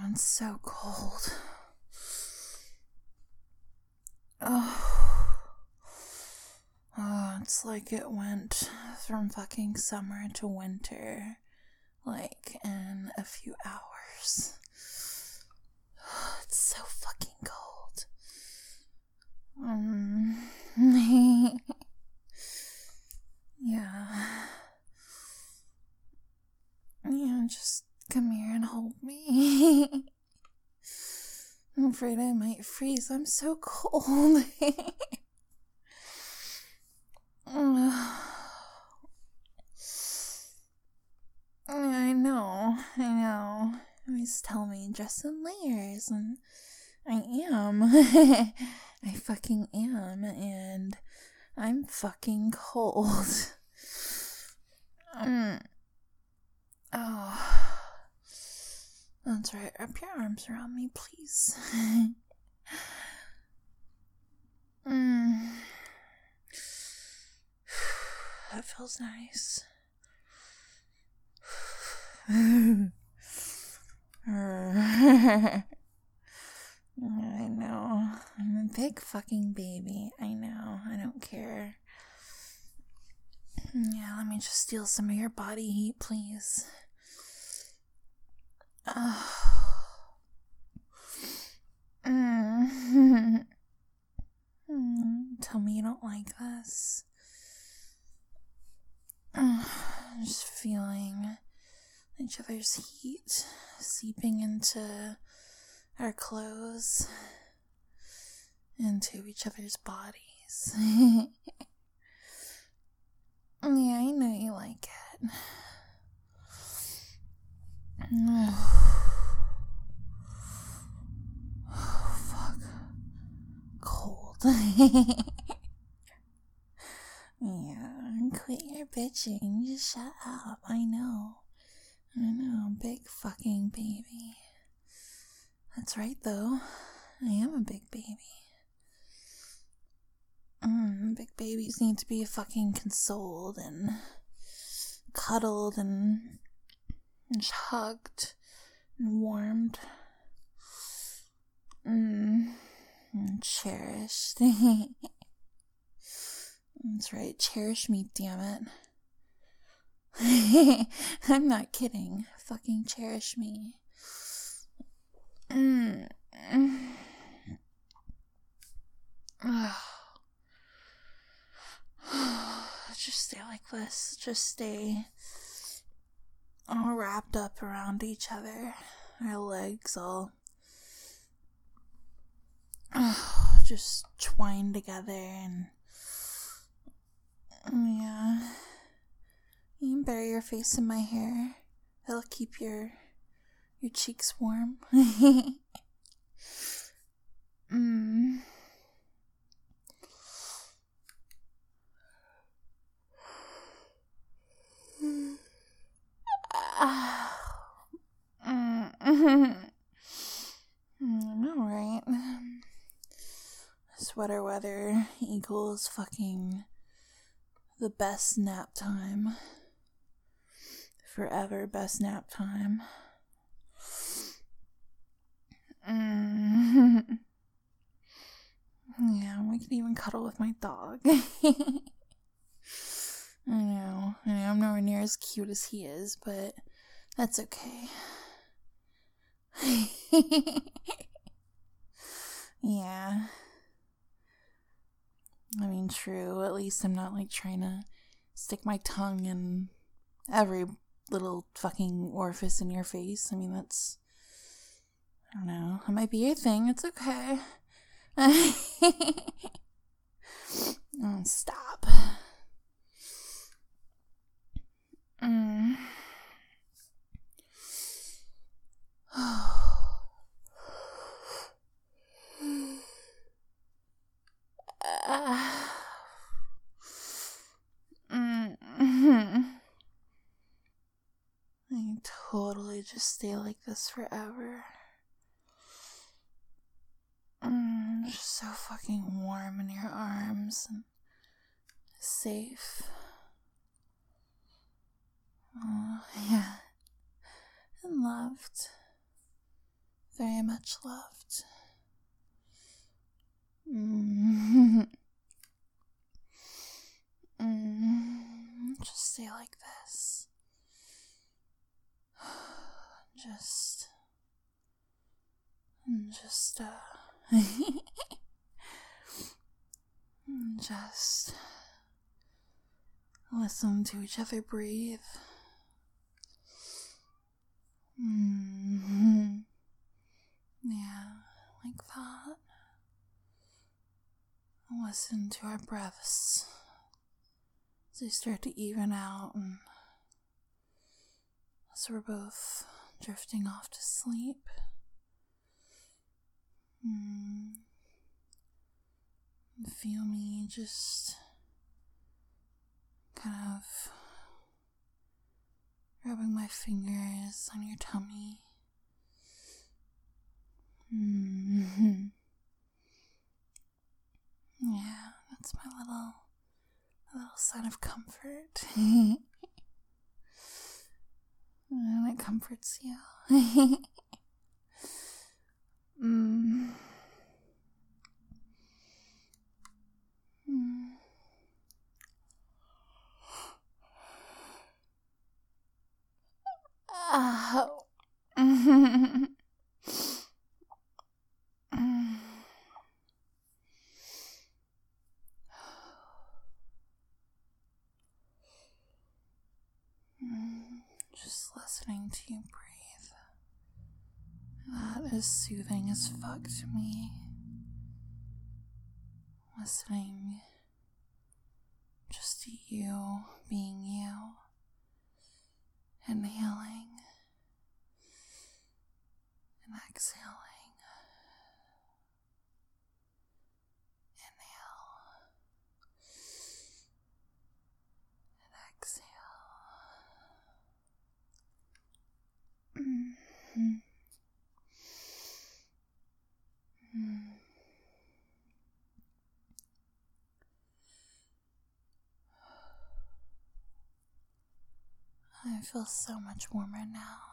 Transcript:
it's so cold. Oh, it's like it went from fucking summer to winter, like in a few hours. It's so fucking cold. Yeah. Yeah, just come here and hold me. I'm afraid I might freeze. I'm so cold. I know. Always tell me dress in layers, and I am. I fucking am, and I'm fucking cold. Oh, that's right. Wrap your arms around me, please. That feels nice. I know. I'm a big fucking baby. I know. I don't care. Yeah, let me just steal some of your body heat, please. Tell me you don't like this. Just feeling each other's heat seeping into our clothes, into each other's bodies. Yeah, I know you like it. Oh, fuck. Cold. Yeah, quit your bitching. Just shut up. I know, big fucking baby. That's right, though. I am a big baby. Big babies need to be fucking consoled and cuddled and just hugged and warmed and cherished. That's right, cherish me, damn it. I'm not kidding. Fucking cherish me. Just stay like this. Just stay all wrapped up around each other. Our legs all just twined together, and yeah. You can bury your face in my hair. That'll keep your cheeks warm. Alright. Sweater weather equals fucking the best nap time. Forever best nap time. Yeah, we could even cuddle with my dog. I know, I'm nowhere near as cute as he is, but that's okay. Yeah. I mean, true, at least I'm not like trying to stick my tongue in every little fucking orifice in your face. I mean, that's, I don't know, it might be your thing, it's okay. Oh, stop. I can totally just stay like this forever. Just so fucking warm in your arms and safe. Oh, yeah. And loved. very much loved. Mm. Just stay like this. Just just listen to each other breathe. Yeah, like that. Listen to our breaths as they start to even out, and as we're both drifting off to sleep. Feel me just kind of rubbing my fingers on your tummy. Yeah, that's my little sign of comfort. And it comforts you. Oh. Just listening to you breathe. That is soothing as fuck to me. Listening just to you being you. Inhaling and exhaling. Inhale and exhale. I feel so much warmer now.